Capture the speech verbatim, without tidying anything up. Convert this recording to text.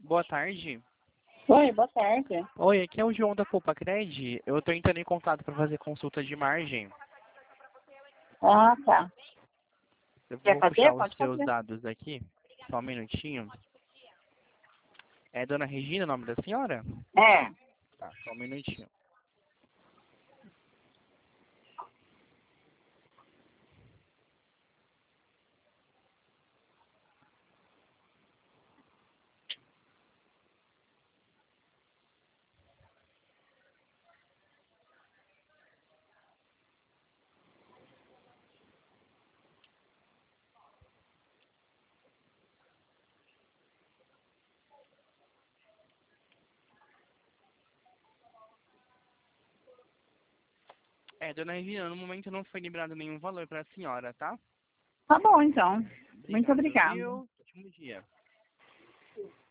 Boa tarde. Oi, boa tarde. Oi, aqui é o João da Poupa Cred. Eu estou entrando em contato para fazer consulta de margem. Ah, tá. Eu Quer vou fazer? puxar os Pode seus fazer. dados aqui. Só um minutinho. É Dona Regina o nome da senhora? É. Tá, só um minutinho. É, Dona Regina, no momento não foi liberado nenhum valor para a senhora, tá? Tá bom, então. Muito Obrigado, obrigada. viu? Ótimo dia.